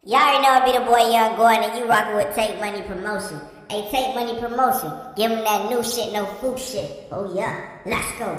Y'all already know it be the boy Young Gordon, and you rockin' with Take Money Promotion. Hey, Take Money Promotion, give him that new shit, no food shit. Oh yeah, let's go.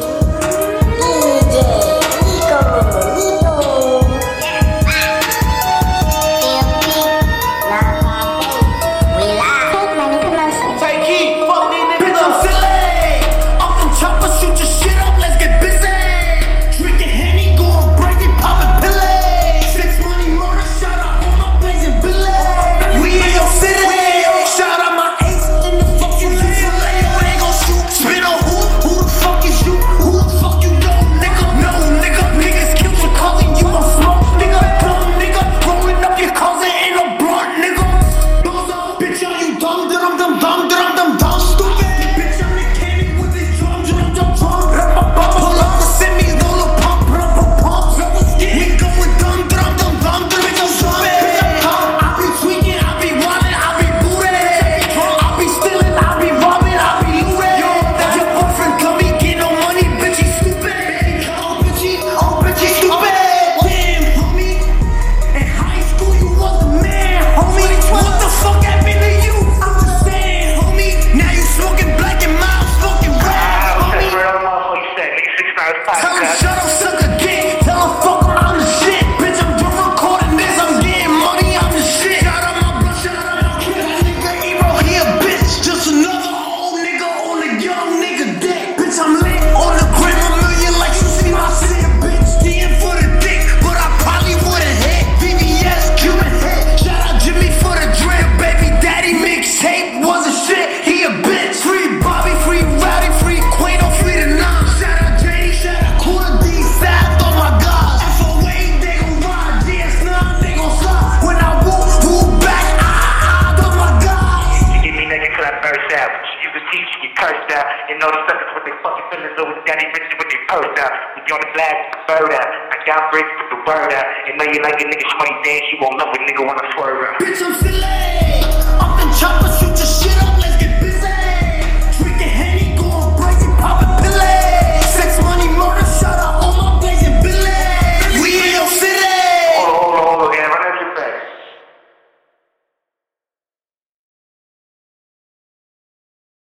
Tell him shut up, suck a dick. Tell him fuck him, I'm the shit. Bitch, I'm done recording this. I'm getting money, I'm the shit. Shout out my blood, shout out my kid. Nigga, Ebro, he a bitch. Just another old nigga on a young nigga dick. Bitch, I'm lit on the grid, a million likes. You see my shit, bitch. DM for the dick, but I probably would've hit. VVS, Cuban hit. Shout out Jimmy for the drip. Baby daddy mixtape was a shit. He a bitch. Free Bobby, free Rowdy, free Queen, or free the nine. Shout out JD, shout out Cool D, South, oh my God. FOA, they gon' ride. DS9, they gon' slide. When I whoop back, oh my God. You get me naked till I burst out. You can teach, you get cursed out. You know the suckers with their fucking feelings always daddy bitches with their purse out. If you on the flag, put the bird out. I got bricks, put the word out. You know you like a nigga 20 dance, you won't love a nigga wanna swerve out. Bitch, I'm still